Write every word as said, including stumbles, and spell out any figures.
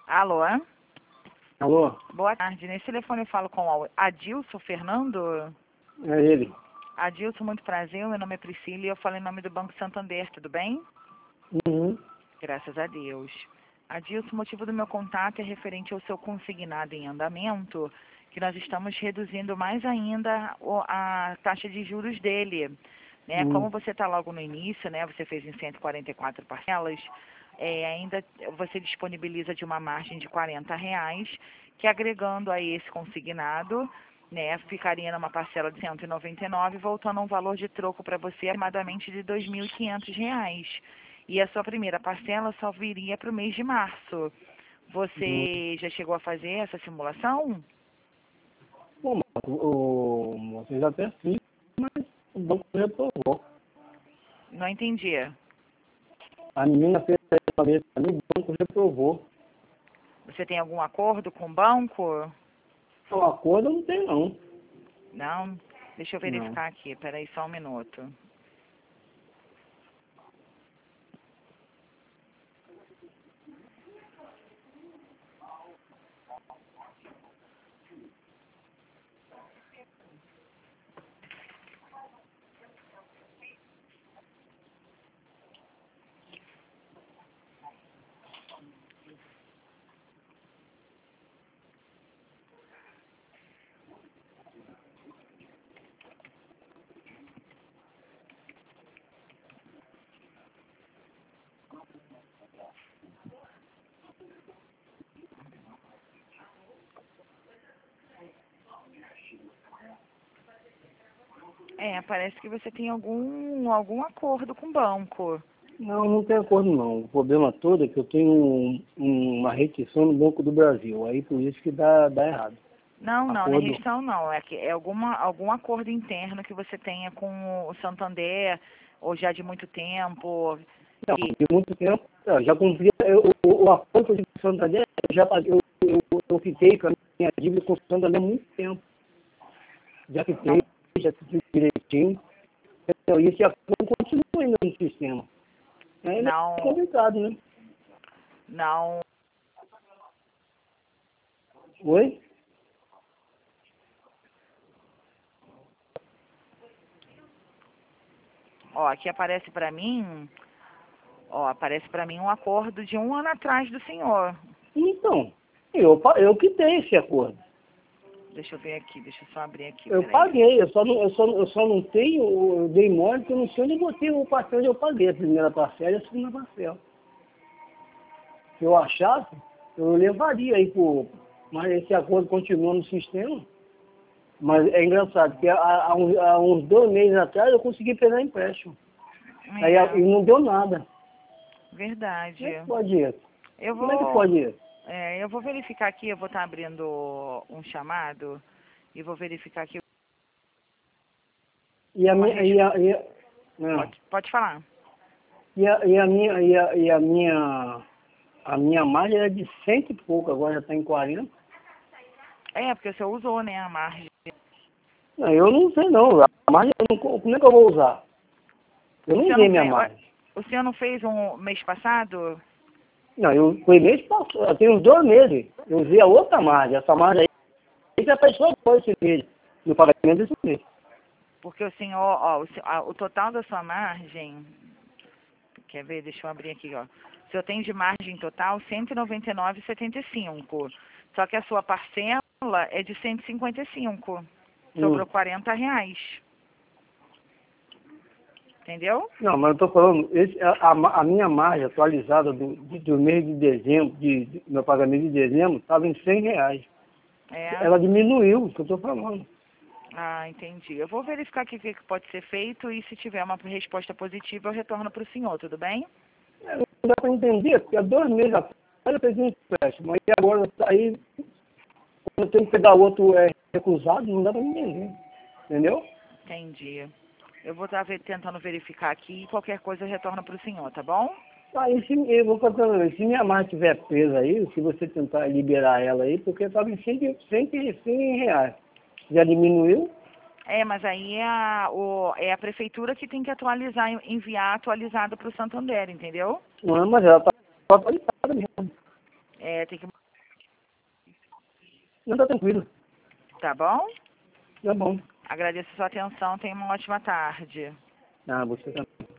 Alô? Alô? Boa tarde. Nesse telefone eu falo com o Adilson Fernando. É ele. Adilson, muito prazer. Meu nome é Priscila e eu falo em nome do Banco Santander, tudo bem? Uhum. Graças a Deus. Adilson, o motivo do meu contato é referente ao seu consignado em andamento, que nós estamos reduzindo mais ainda o- a taxa de juros dele. Né? Uhum. Como você está logo no início, né? Você fez em cento e quarenta e quatro parcelas, é, ainda você disponibiliza de uma margem de quarenta reais, que agregando a esse consignado, né, ficaria numa parcela de cento e noventa e nove, voltando a um valor de troco para você aproximadamente de dois mil e quinhentos reais. E a sua primeira parcela só viria para o mês de março. Você já chegou a fazer essa simulação? Bom, mas o, o, você já até fiz, mas o banco reprovou. Não entendi. A menina fez uma vez para mim, o banco reprovou. Você tem algum acordo com o banco? O acordo não tem, não. Não? Deixa eu Não. verificar aqui. Peraí só um minuto. É, parece que você tem algum, algum acordo com o banco. Não, não tem acordo, não. O problema todo é que eu tenho um, um, uma restrição no Banco do Brasil. Aí por isso que dá, dá errado. Não, não, não é Acordo. restrição não. É, que é alguma, algum acordo interno que você tenha com o Santander, ou já de muito tempo. Não, Que, de muito tempo, eu já cumpri eu, o, o acordo de Santander, eu já paguei, eu, eu, eu fiquei com a minha dívida com o Santander há muito tempo. Já fiquei, não, já fiquei direitinho. Então, e esse acordo continua ainda no sistema. É não, complicado, né? não. Oi? Ó, aqui aparece pra mim, ó, aparece pra mim um acordo de um ano atrás do senhor. Então, eu, pa- eu quitei esse acordo. Deixa eu ver aqui, deixa eu só abrir aqui, Eu peraí. paguei, eu só não, eu só, eu só não tenho, eu dei mole que eu não sei onde eu botei o parcela onde eu paguei, a primeira parcela e a segunda parcela. Se eu achasse, eu levaria aí pro. Mas esse acordo continua no sistema. Mas é engraçado, porque há, há uns, há uns dois meses atrás eu consegui pegar empréstimo. Aí a- É, e não deu nada. verdade. Como é que pode isso? Eu Como é que vou, pode isso? é, eu vou verificar aqui, eu vou estar abrindo um chamado e vou verificar aqui E a uma minha. E resposta. a, e a, não. Pode, pode falar. E a, e a minha. E a, e a minha. A minha margem era de cento e pouco, agora já está em quarenta. É, porque você usou, né, a margem. Não, eu não sei não. A margem, eu não, como é que eu vou usar? Eu O não senhor usei não minha fez, margem. o senhor não fez um mês passado? Não, eu foi mês passado, tem uns dois meses. Eu usei a outra margem. Essa margem aí já fechou depois esse mês. No pagamento desse mês. Porque o senhor, ó, o, se- a- o total da sua margem, quer ver? Deixa eu abrir aqui, ó. O senhor tem de margem total cento e noventa e nove vírgula setenta e cinco. Só que a sua parcela é de cento e cinquenta e cinco. Hum. Sobrou quarenta reais. Entendeu? Não, mas eu estou falando, esse, a, a, a minha margem atualizada do, de- do mês de dezembro, de, de, meu pagamento de dezembro, estava em cem reais. É. Ela diminuiu, o que eu estou falando. Ah, entendi. Eu vou verificar aqui o que que pode ser feito e se tiver uma resposta positiva eu retorno para o senhor, tudo bem? É, não dá para entender, porque há dois meses atrás eu fiz um empréstimo, aí agora aí, quando eu tenho que pegar outro é, recusado, não dá para entender. Entendeu? Entendi. Eu vou estar tentando verificar aqui e qualquer coisa eu retorno para o senhor, tá bom? Aí se, eu vou contando, se minha margem estiver presa aí, se você tentar liberar ela aí, porque estava em cem reais. Já diminuiu? É, mas aí é a, o, é a prefeitura que tem que atualizar, enviar atualizado para o Santander, entendeu? Não, mas ela está atualizada mesmo. É, ter que... Não, tá tranquilo. Tá bom? Tá bom. Agradeço a sua atenção. Tenha uma ótima tarde. Ah, você também.